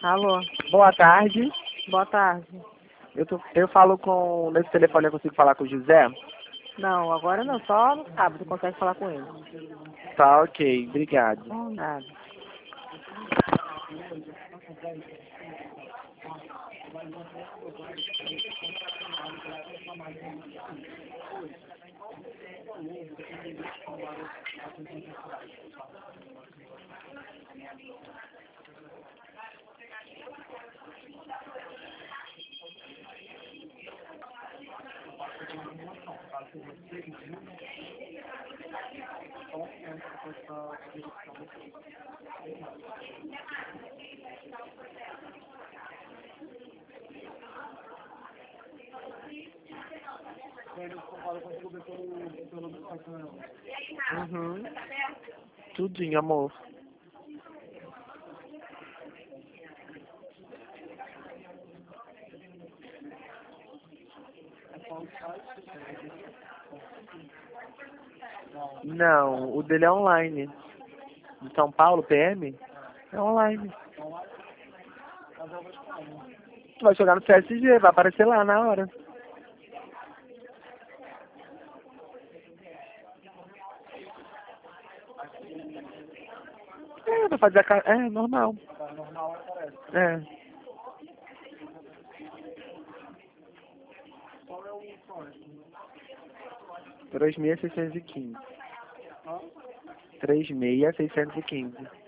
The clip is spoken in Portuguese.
Alô, Boa tarde. boa tarde. Eu falo com. Nesse telefone eu consigo falar com o José? Não, agora não, só no sábado consegue falar com ele. Tá, ok. Obrigado. Nada. Uhum. Tudinho, amor. Não, o dele é online. De São Paulo, PM? É online. Tu vai jogar no CSG, vai aparecer lá na hora. Vai fazer a cara. É, normal. É. Qual é o código? 3615. 3615.